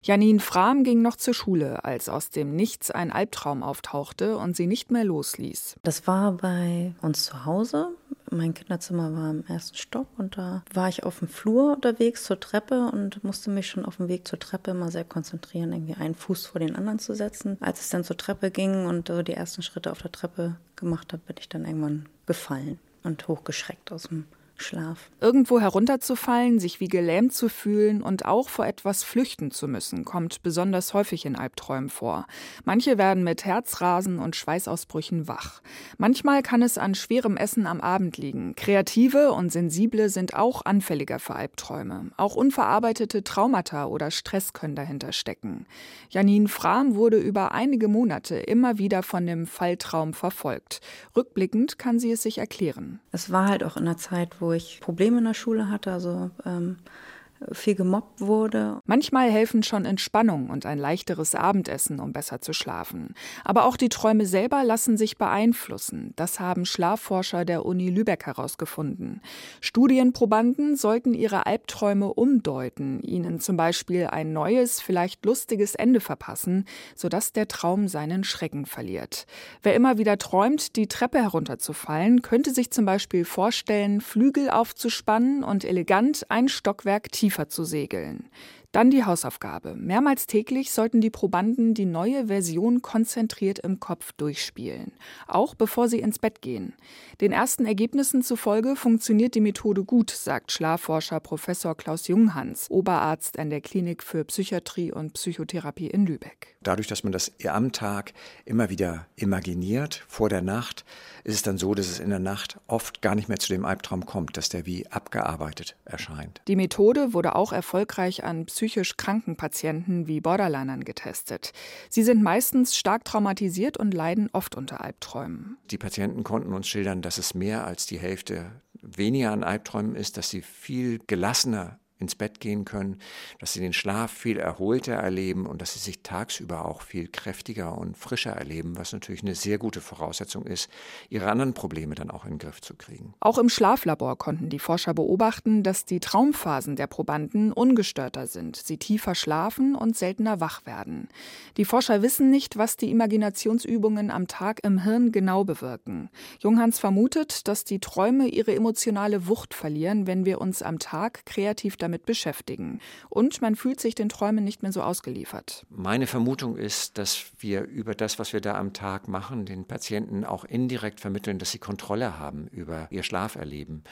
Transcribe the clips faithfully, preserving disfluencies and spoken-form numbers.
Janine Frahm ging noch zur Schule, als aus dem Nichts ein Albtraum auftauchte und sie nicht mehr losließ. Das war bei uns zu Hause. Mein Kinderzimmer war im ersten Stock und da war ich auf dem Flur unterwegs zur Treppe und musste mich schon auf dem Weg zur Treppe immer sehr konzentrieren, irgendwie einen Fuß vor den anderen zu setzen. Als es dann zur Treppe ging und so die ersten Schritte auf der Treppe gemacht habe, bin ich dann irgendwann gefallen und hochgeschreckt aus dem Schlaf. Irgendwo herunterzufallen, sich wie gelähmt zu fühlen und auch vor etwas flüchten zu müssen, kommt besonders häufig in Albträumen vor. Manche werden mit Herzrasen und Schweißausbrüchen wach. Manchmal kann es an schwerem Essen am Abend liegen. Kreative und Sensible sind auch anfälliger für Albträume. Auch unverarbeitete Traumata oder Stress können dahinter stecken. Janine Frahm wurde über einige Monate immer wieder von dem Falltraum verfolgt. Rückblickend kann sie es sich erklären. Es war halt auch in der Zeit, wo ich Probleme in der Schule hatte, also ähm, viel gemobbt wurde. Manchmal helfen schon Entspannung und ein leichteres Abendessen, um besser zu schlafen. Aber auch die Träume selber lassen sich beeinflussen. Das haben Schlafforscher der Uni Lübeck herausgefunden. Studienprobanden sollten ihre Albträume umdeuten, ihnen zum Beispiel ein neues, vielleicht lustiges Ende verpassen, sodass der Traum seinen Schrecken verliert. Wer immer wieder träumt, die Treppe herunterzufallen, könnte sich zum Beispiel vorstellen, Flügel aufzuspannen und elegant ein Stockwerk tiefer zu segeln. Dann die Hausaufgabe. Mehrmals täglich sollten die Probanden die neue Version konzentriert im Kopf durchspielen, auch bevor sie ins Bett gehen. Den ersten Ergebnissen zufolge funktioniert die Methode gut, sagt Schlafforscher Professor Klaus Junghans, Oberarzt an der Klinik für Psychiatrie und Psychotherapie in Lübeck. Dadurch, dass man das am Tag immer wieder imaginiert, vor der Nacht, ist es dann so, dass es in der Nacht oft gar nicht mehr zu dem Albtraum kommt, dass der wie abgearbeitet erscheint. Die Methode wurde auch erfolgreich an psychisch kranken Patienten wie Borderlinern getestet. Sie sind meistens stark traumatisiert und leiden oft unter Albträumen. Die Patienten konnten uns schildern, dass es mehr als die Hälfte weniger an Albträumen ist, dass sie viel gelassener ins Bett gehen können, dass sie den Schlaf viel erholter erleben und dass sie sich tagsüber auch viel kräftiger und frischer erleben, was natürlich eine sehr gute Voraussetzung ist, ihre anderen Probleme dann auch in den Griff zu kriegen. Auch im Schlaflabor konnten die Forscher beobachten, dass die Traumphasen der Probanden ungestörter sind, sie tiefer schlafen und seltener wach werden. Die Forscher wissen nicht, was die Imaginationsübungen am Tag im Hirn genau bewirken. Junghans vermutet, dass die Träume ihre emotionale Wucht verlieren, wenn wir uns am Tag kreativ damit damit beschäftigen. Und man fühlt sich den Träumen nicht mehr so ausgeliefert. Meine Vermutung ist, dass wir über das, was wir da am Tag machen, den Patienten auch indirekt vermitteln, dass sie Kontrolle haben über ihr Schlaferleben.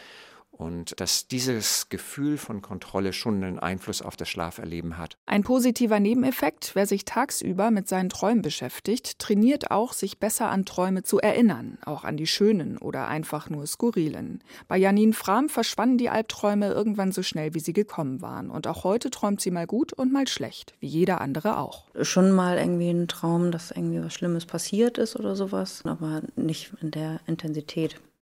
Und dass dieses Gefühl von Kontrolle schon einen Einfluss auf das Schlaferleben hat. Ein positiver Nebeneffekt: Wer sich tagsüber mit seinen Träumen beschäftigt, trainiert auch, sich besser an Träume zu erinnern, auch an die schönen oder einfach nur skurrilen. Bei Janine Frahm verschwanden die Albträume irgendwann so schnell, wie sie gekommen waren. Und auch heute träumt sie mal gut und mal schlecht, wie jeder andere auch. Schon mal irgendwie ein Traum, dass irgendwie was Schlimmes passiert ist oder sowas, aber nicht in der Intensität.